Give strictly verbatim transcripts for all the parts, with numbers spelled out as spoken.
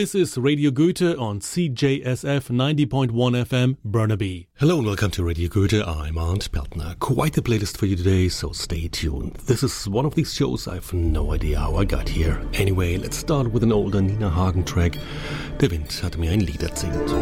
This is Radio Goethe on C J S F ninety point one F M, Burnaby. Hello and welcome to Radio Goethe. I'm Arndt Peltner. Quite a playlist for you today, so stay tuned. This is one of these shows I've no idea how I got here. Anyway, let's start with an older Nina Hagen track. Der Wind hat mir ein Lied erzählt.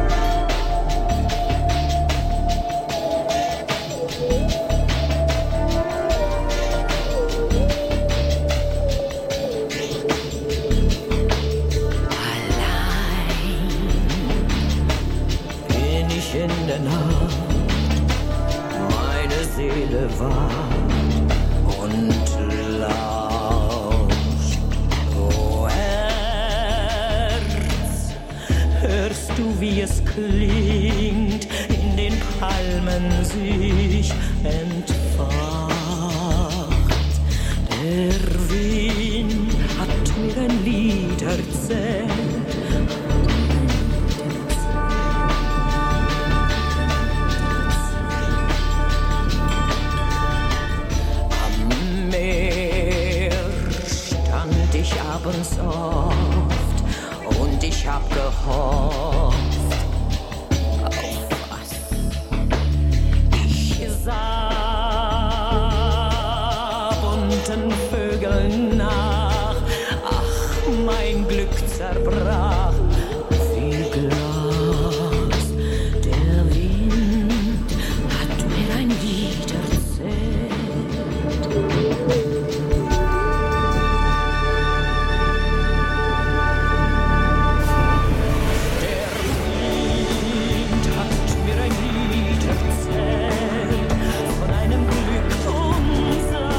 Wie es klingt, in den Palmen sich entfacht. Der Wind hat mir ein Lied erzählt. Am Meer stand ich abends oft und ich hab gehofft. Vögeln nach, ach, mein Glück zerbrach wie Glas. Der Wind hat mir ein Lied erzählt. Der Wind hat mir ein Lied erzählt von einem Glück unser.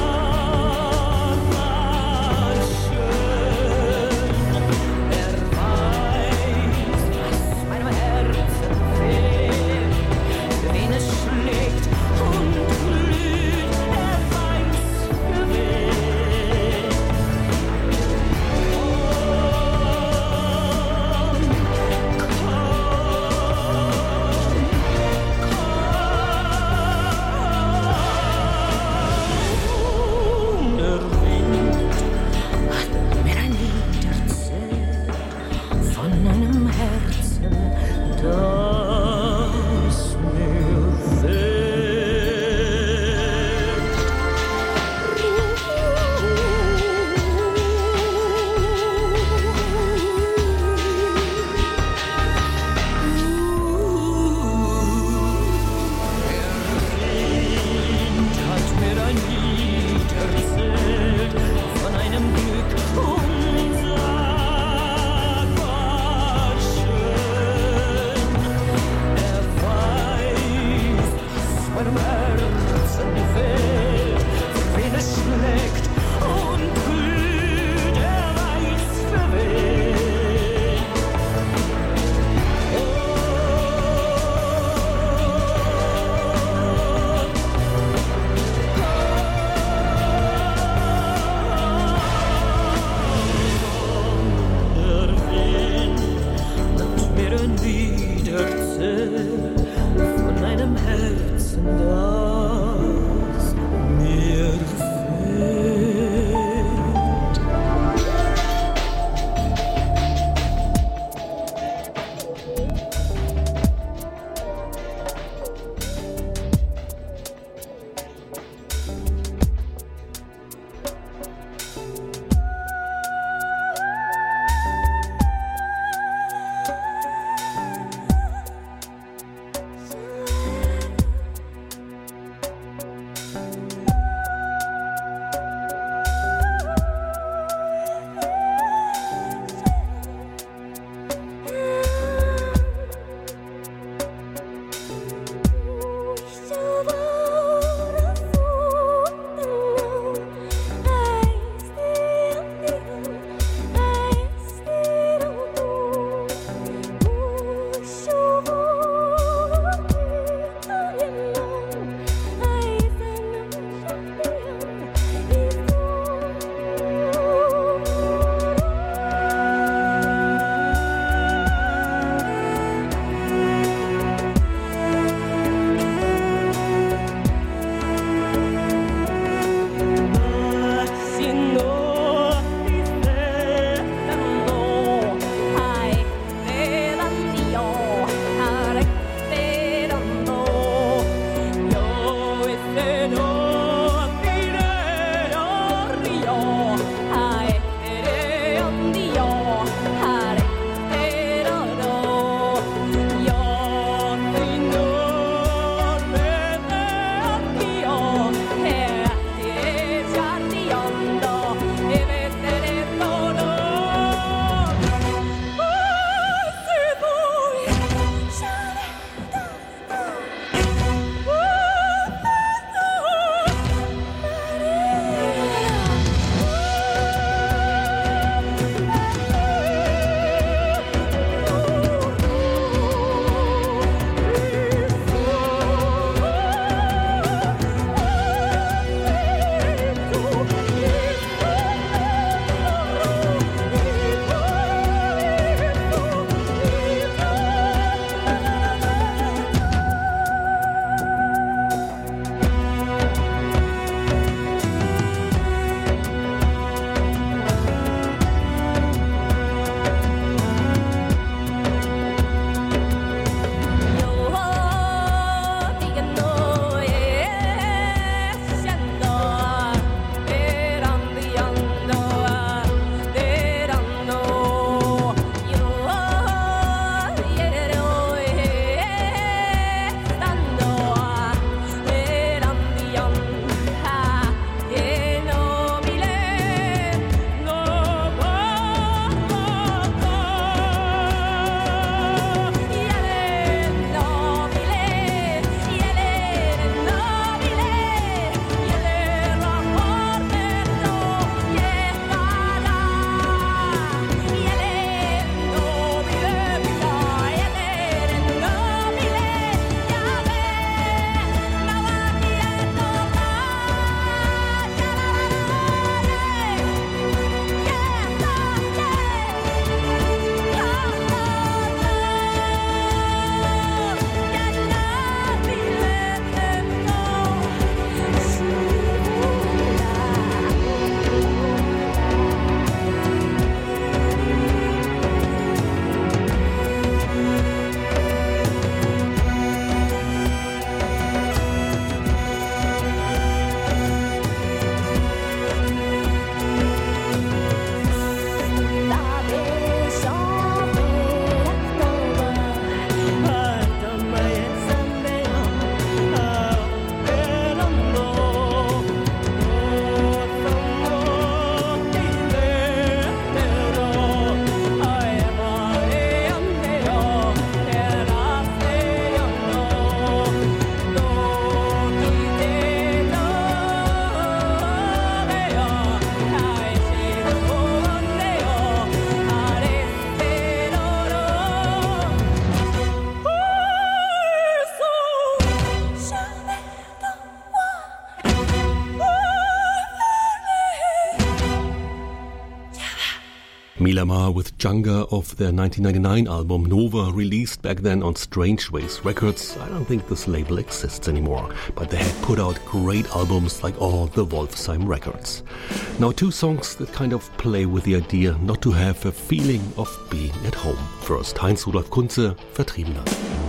Dilemma with Django of their nineteen ninety-nine album Nova, released back then on Strange Ways Records. I don't think this label exists anymore, but they had put out great albums like all the Wolfsheim records. Now two songs that kind of play with the idea not to have a feeling of being at home. First, Heinz Rudolf Kunze, Vertriebener.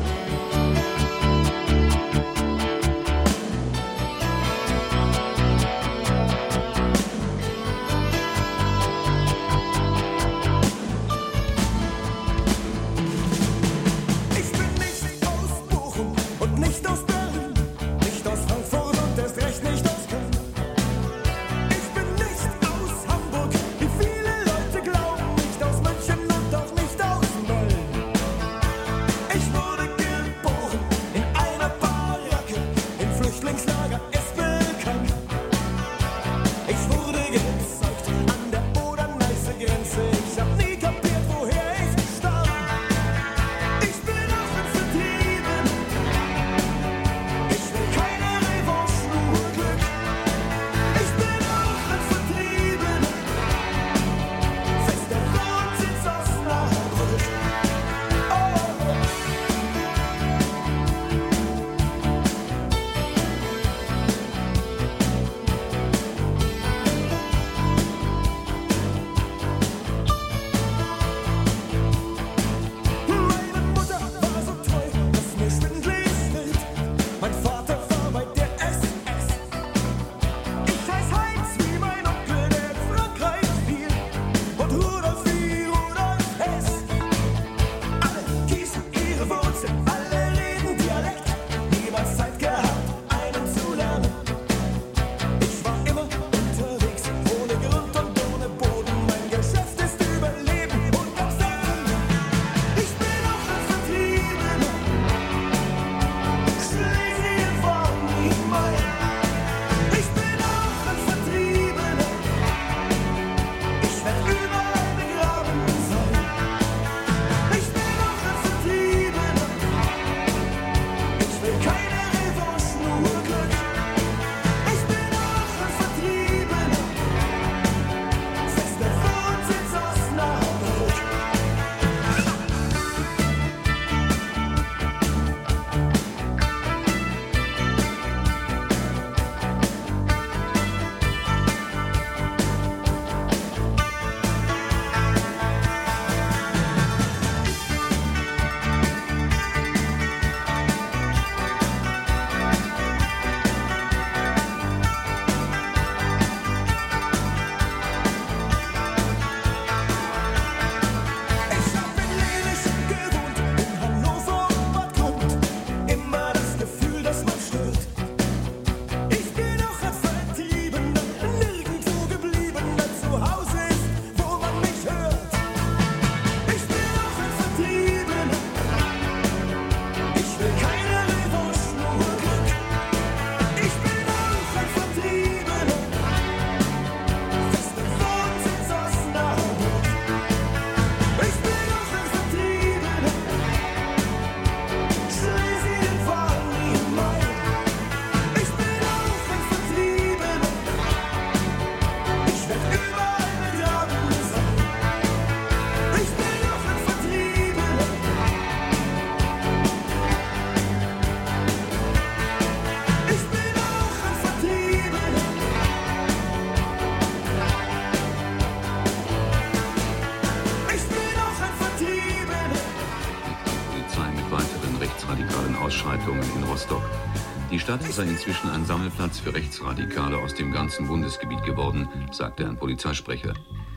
in Rostock. Die Stadt sei inzwischen ein Sammelplatz für Rechtsradikale aus dem ganzen Bundesgebiet geworden, sagte ein Polizeisprecher.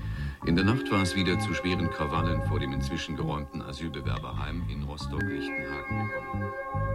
In der Nacht war es wieder zu schweren Krawallen vor dem inzwischen geräumten Asylbewerberheim in Rostock-Lichtenhagen gekommen.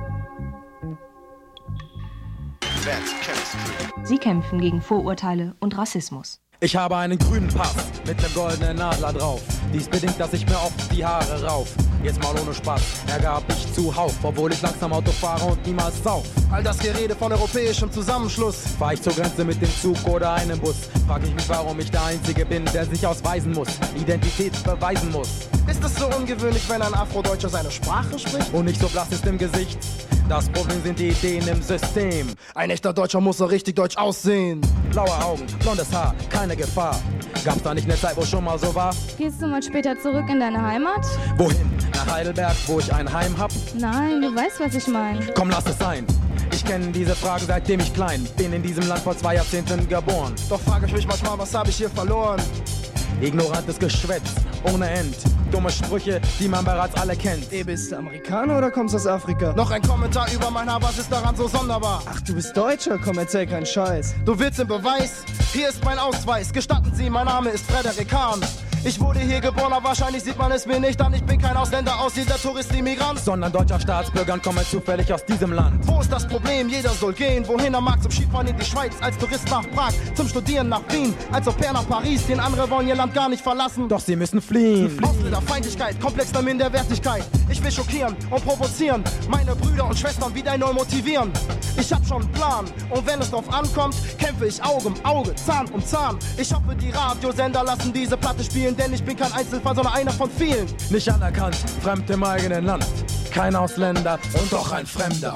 Sie kämpfen gegen Vorurteile und Rassismus. Ich habe einen grünen Pass mit nem goldenen Adler drauf. Dies bedingt, dass ich mir oft die Haare rauf. Jetzt mal ohne Spaß, Ärger hab ich zuhauf, obwohl ich langsam Auto fahre und niemals sauf. All das Gerede von europäischem Zusammenschluss. Fahr ich zur Grenze mit dem Zug oder einem Bus, frag ich mich, warum ich der Einzige bin, der sich ausweisen muss, Identität beweisen muss. Ist es so ungewöhnlich, wenn ein Afrodeutscher seine Sprache spricht? Und nicht so blass ist im Gesicht. Das Problem sind die Ideen im System. Ein echter Deutscher muss so richtig deutsch aussehen. Blaue Augen, blondes Haar, keine Gefahr. Gab's da nicht eine Zeit, wo schon mal so war? Gehst du mal später zurück in deine Heimat? Wohin? Nach Heidelberg, wo ich ein Heim hab? Nein, du weißt, was ich meine. Komm, lass es sein. Ich kenne diese Fragen, seitdem ich klein bin, in diesem Land vor zwei Jahrzehnten geboren. Doch frage ich mich manchmal, was habe ich hier verloren? Ignorantes Geschwätz, ohne End. Dumme Sprüche, die man bereits alle kennt. Ey, bist du Amerikaner oder kommst aus Afrika? Noch ein Kommentar über mein Haar, was ist daran so sonderbar? Ach, du bist Deutscher, komm, erzähl keinen Scheiß. Du willst den Beweis? Hier ist mein Ausweis. Gestatten Sie, mein Name ist Frederik Hahn. Ich wurde hier geboren, aber wahrscheinlich sieht man es mir nicht an. Ich bin kein Ausländer, Aussiedler, Tourist, Immigrant, sondern deutscher Staatsbürger und komme zufällig aus diesem Land. Wo ist das Problem? Jeder soll gehen, wohin er mag. Zum Skifahren in die Schweiz, als Tourist nach Prag, zum Studieren nach Wien, als Au-pair nach Paris. Den andere wollen ihr Land gar nicht verlassen, doch sie müssen fliehen. Ausländerfeindlichkeit, Komplex der Minderwertigkeit. Ich will schockieren und provozieren, meine Brüder und Schwestern wieder neu motivieren. Ich hab schon einen Plan und wenn es drauf ankommt, kämpfe ich Auge um Auge, Zahn um Zahn. Ich hoffe, die Radiosender lassen diese Platte spielen, denn ich bin kein Einzelfall, sondern einer von vielen. Nicht anerkannt, fremd im eigenen Land. Kein Ausländer und doch ein Fremder.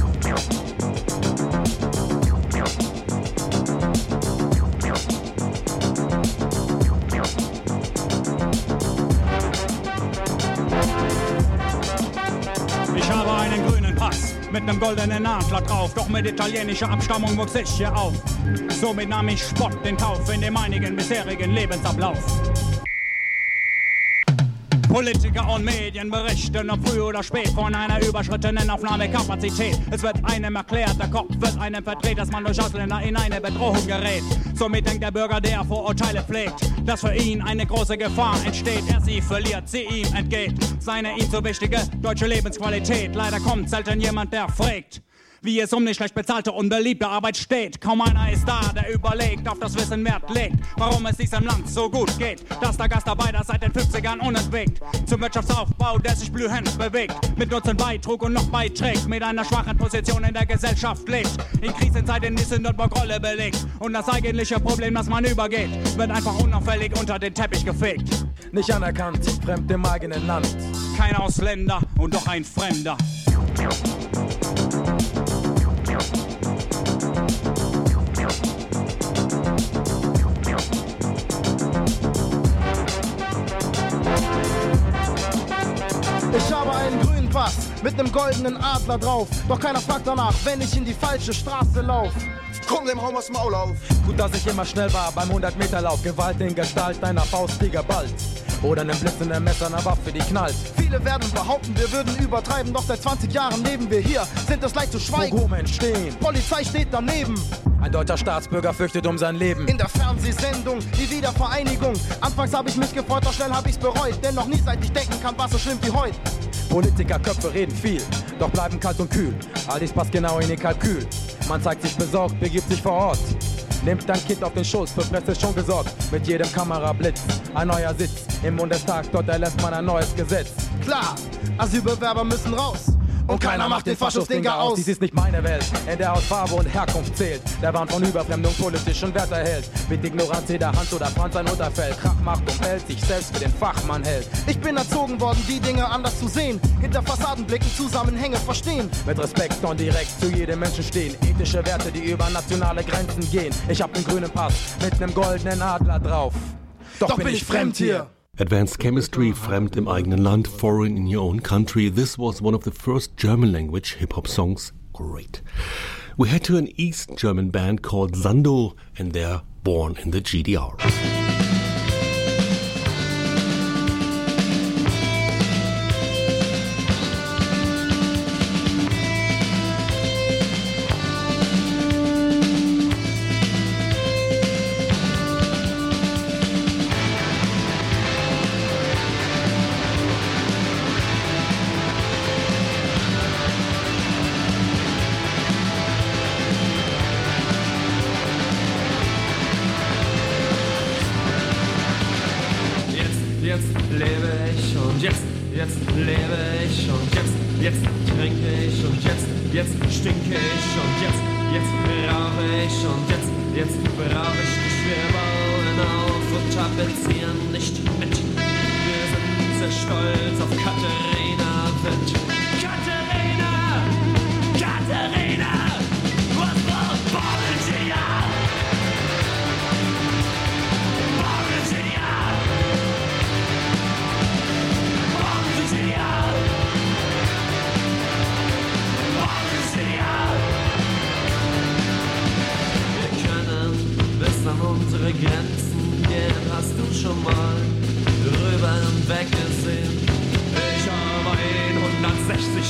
Ich habe einen grünen Pass mit einem goldenen Adler drauf, doch mit italienischer Abstammung wuchs ich hier auf. Somit nahm ich Spott in Kauf in dem einigen bisherigen Lebensablauf. Politiker und Medien berichten, ob früh oder spät, von einer überschrittenen Aufnahmekapazität. Es wird einem erklärt, der Kopf wird einem verdreht, dass man durch Ausländer in eine Bedrohung gerät. Somit denkt der Bürger, der Vorurteile pflegt, dass für ihn eine große Gefahr entsteht. Er sie verliert, sie ihm entgeht. Seine ihm so wichtige deutsche Lebensqualität. Leider kommt selten jemand, der fragt, wie es um die schlecht bezahlte, unbeliebte Arbeit steht. Kaum einer ist da, der überlegt, auf das Wissen Wert legt, warum es diesem Land so gut geht, dass der Gastarbeiter seit den fünfzigern unentwegt zum Wirtschaftsaufbau, der sich blühend bewegt, mit Nutzen beitrug und noch beiträgt, mit einer schwachen Position in der Gesellschaft lebt, in Krisenzeiten die Sündenbock-Rolle belegt und das eigentliche Problem, das man übergeht, wird einfach unauffällig unter den Teppich gefegt. Nicht anerkannt, fremd im eigenen Land. Kein Ausländer und doch ein Fremder. Ich habe einen grünen Pass mit nem goldenen Adler drauf, doch keiner fragt danach, wenn ich in die falsche Straße lauf. Komm dem Raum aus dem Maul auf. Gut, dass ich immer schnell war beim hundert Meter Lauf. Gewalt in Gestalt einer Faust, die geballt. Oder nem blitzenden Messer, einer Waffe, die knallt. Viele werden behaupten, wir würden übertreiben, doch seit zwanzig Jahren leben wir hier, sind es leicht zu schweigen. Pogrome entstehen. Polizei steht daneben. Ein deutscher Staatsbürger fürchtet um sein Leben. In der Fernsehsendung, die Wiedervereinigung. Anfangs habe ich mich gefreut, doch schnell habe ich's bereut. Denn noch nie seit ich denken kann, war so schlimm wie heute. Politikerköpfe reden viel, doch bleiben kalt und kühl. All dies passt genau in ihr Kalkül. Man zeigt sich besorgt, begibt sich vor Ort. Nimmt dein Kind auf den Schoß, für Presse schon gesorgt. Mit jedem Kamerablitz, ein neuer Sitz. Im Bundestag, dort erlässt man ein neues Gesetz. Klar, Asylbewerber müssen raus. Und keiner macht den Faschos-Dinger aus. Dies ist nicht meine Welt, in der Hautfarbe und Herkunft zählt. Der Wahn von Überfremdung politischen Wert erhält. Mit Ignoranz jeder Hand oder Franz ein Unterfeld. Krach macht und hält, sich selbst für den Fachmann hält. Ich bin erzogen worden, die Dinge anders zu sehen. Hinter Fassadenblicken Zusammenhänge verstehen. Mit Respekt und direkt zu jedem Menschen stehen. Ethische Werte, die über nationale Grenzen gehen. Ich hab den grünen Pass mit nem goldenen Adler drauf. Doch, Doch bin, bin ich fremd hier. Advanced Chemistry, Fremd im eigenen Land, Foreign in your own country. This was one of the first German language hip-hop songs. Great. We head to an East German band called Sando, and they're born in the G D R.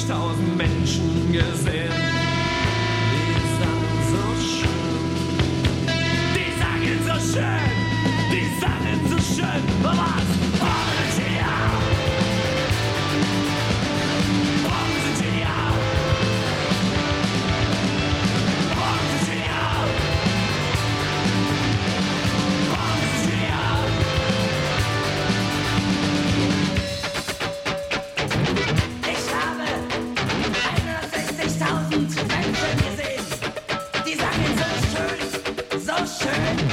sechzigtausend Menschen gesehen. Die sagen so schön, die sagen so schön, die sagen so schön, was wollen Sie ja? Wollen Sie ja? Wollen Sie ja? Wollen Sie ja? Ich habe hundertsechzigtausend Menschen gesehen. Die sagen so schön, so schön.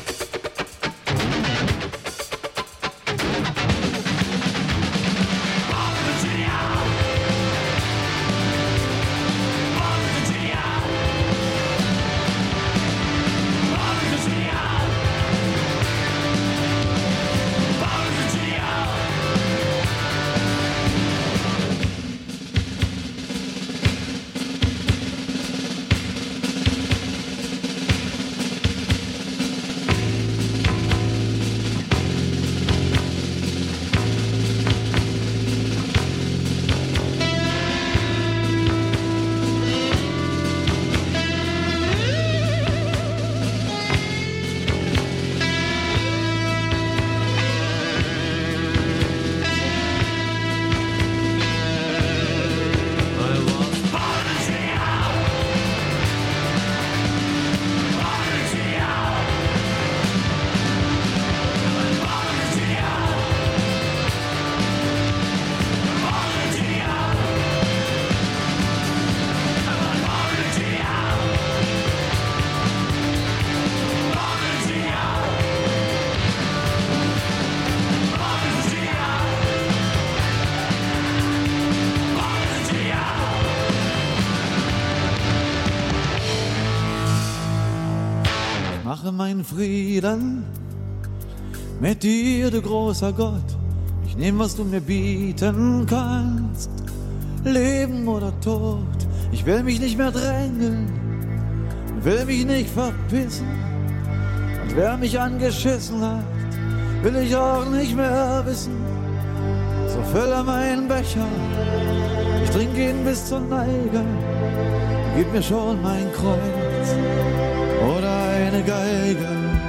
Mache meinen Frieden mit dir, du großer Gott. Ich nehm, was du mir bieten kannst, Leben oder Tod. Ich will mich nicht mehr drängeln, will mich nicht verpissen. Und wer mich angeschissen hat, will ich auch nicht mehr wissen. So fülle meinen Becher, ich trinke ihn bis zur Neige. Gib mir schon mein Kreuz oder eine Geige.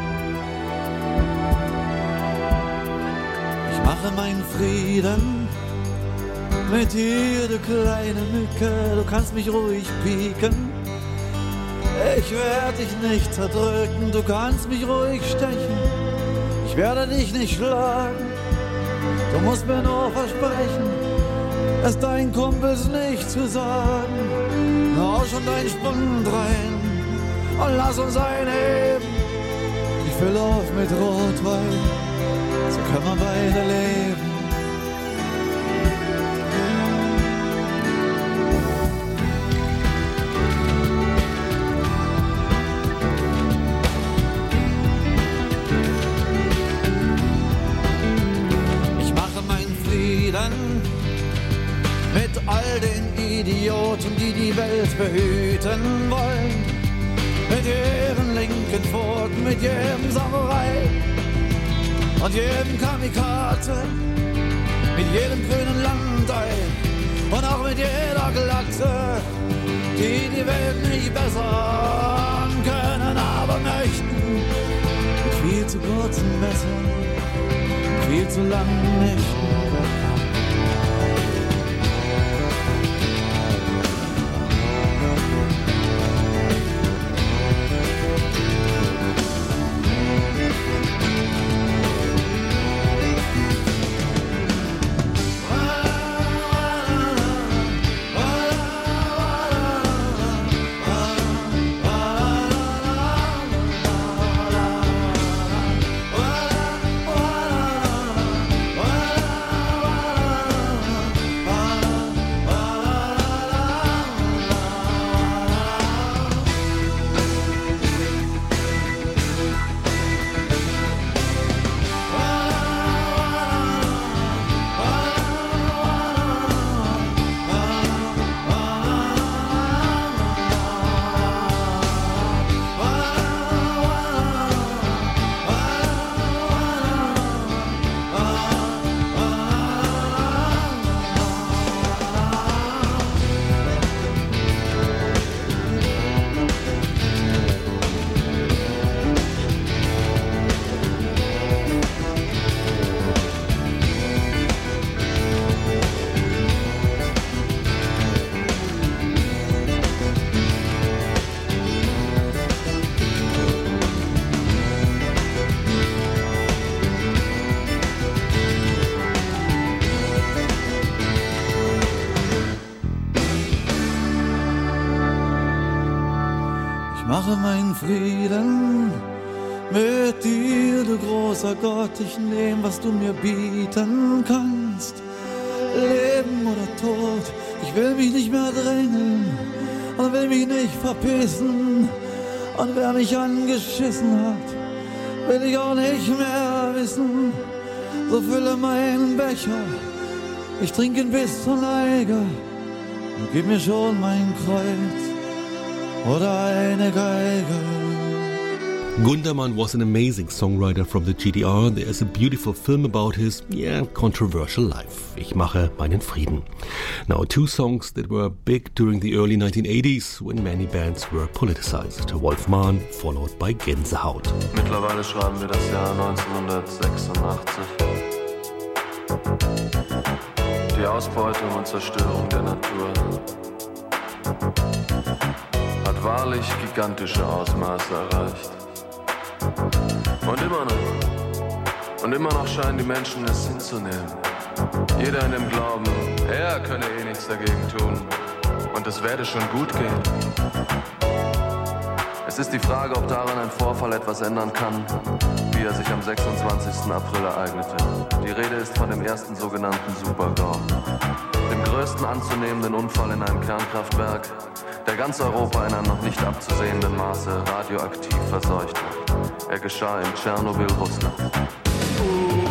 Ich mache meinen Frieden mit dir, du kleine Mücke. Du kannst mich ruhig pieken, ich werde dich nicht zerdrücken. Du kannst mich ruhig stechen, ich werde dich nicht schlagen. Du musst mir nur versprechen, es deinen Kumpels nicht zu sagen. Hau schon deinen Spund rein und lass uns einheben. Ich fülle auf mit Rotwein, so können wir beide leben. Ich mache meinen Frieden mit all den Idioten, die die Welt behüten wollen. Mit ihren linken Pfoten, mit jedem Samurai und jedem Kamikaze, mit jedem grünen Landei und auch mit jeder Glatze, die die Welt nicht bessern können, aber möchten. Mit viel zu kurzen Messern, viel zu langen Nächten. Wa mache meinen Frieden mit dir, du großer Gott. Ich nehm, was du mir bieten kannst. Leben oder Tod, ich will mich nicht mehr drängeln und will mich nicht verpissen. Und wer mich angeschissen hat, will ich auch nicht mehr wissen. So fülle meinen Becher, ich trinke ihn bis zur Neige und gib mir schon mein Kreuz oder eine Geige. Gundermann was an amazing songwriter from the G D R. There's a beautiful film about his, yeah, controversial life. Ich mache meinen Frieden. Now, two songs that were big during the early nineteen eighties when many bands were politicized. Wolf Mahn, followed by Gänsehaut. Mittlerweile schreiben wir das Jahr neunzehnhundertsechsundachtzig. Die Ausbeutung und Zerstörung der Natur hat wahrlich gigantische Ausmaße erreicht. Und immer noch, und immer noch scheinen die Menschen es hinzunehmen. Jeder in dem Glauben, er könne eh nichts dagegen tun und es werde schon gut gehen. Es ist die Frage, ob daran ein Vorfall etwas ändern kann, wie er sich am sechsundzwanzigsten April ereignete. Die Rede ist von dem ersten sogenannten Super-GAU, dem größten anzunehmenden Unfall in einem Kernkraftwerk, der ganz Europa in einem noch nicht abzusehenden Maße radioaktiv verseuchte. Er geschah in Tschernobyl, Russland. Oh,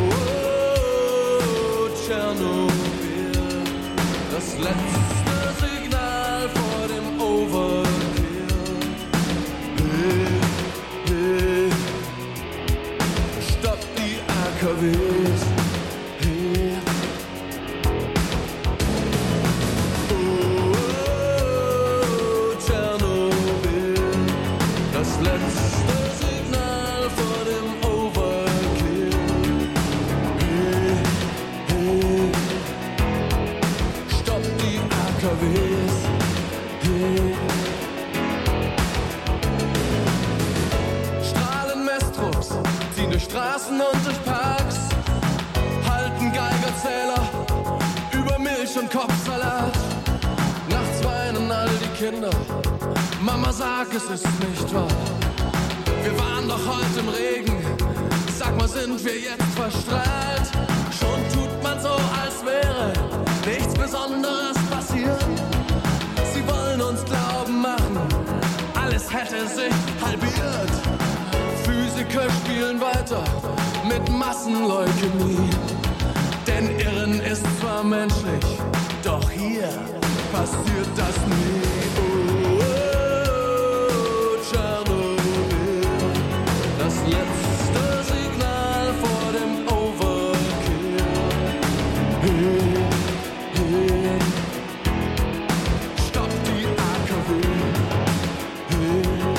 oh, Tschernobyl, das letzte Signal vor dem Overkill. Hey, hey, stopp die A K Ws. Hey. Oh, oh, Tschernobyl, das letzte Straßen und durch Parks halten Geigerzähler über Milch und Kopfsalat. Nachts weinen all die Kinder, Mama sag, es ist nicht wahr. Wir waren doch heute im Regen, sag mal, sind wir jetzt verstrahlt? Schon tut man so, als wäre nichts Besonderes passiert. Sie wollen uns glauben machen, alles hätte sich halbiert. Physiker spielen weiter mit Massenleukämie. Denn Irren ist zwar menschlich, doch hier passiert das nie. Oh, oh, Tschernobyl, das letzte Signal vor dem Overkill. Hey, hey, stopp die A K W. Hey.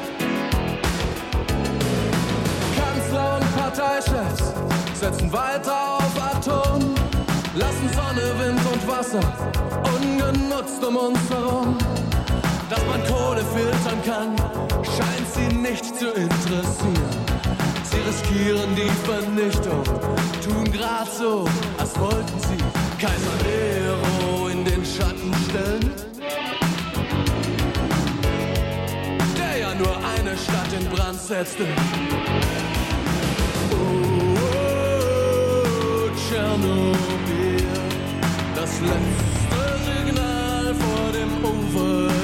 Kanzler und Parteichefs setzen weiter auf Atom, lassen Sonne, Wind und Wasser ungenutzt um uns herum. Dass man Kohle filtern kann, scheint sie nicht zu interessieren. Sie riskieren die Vernichtung, tun grad so, als wollten sie Kaiser Nero in den Schatten stellen, der ja nur eine Stadt in Brand setzte. Tschernobyl, das letzte Signal vor dem Over.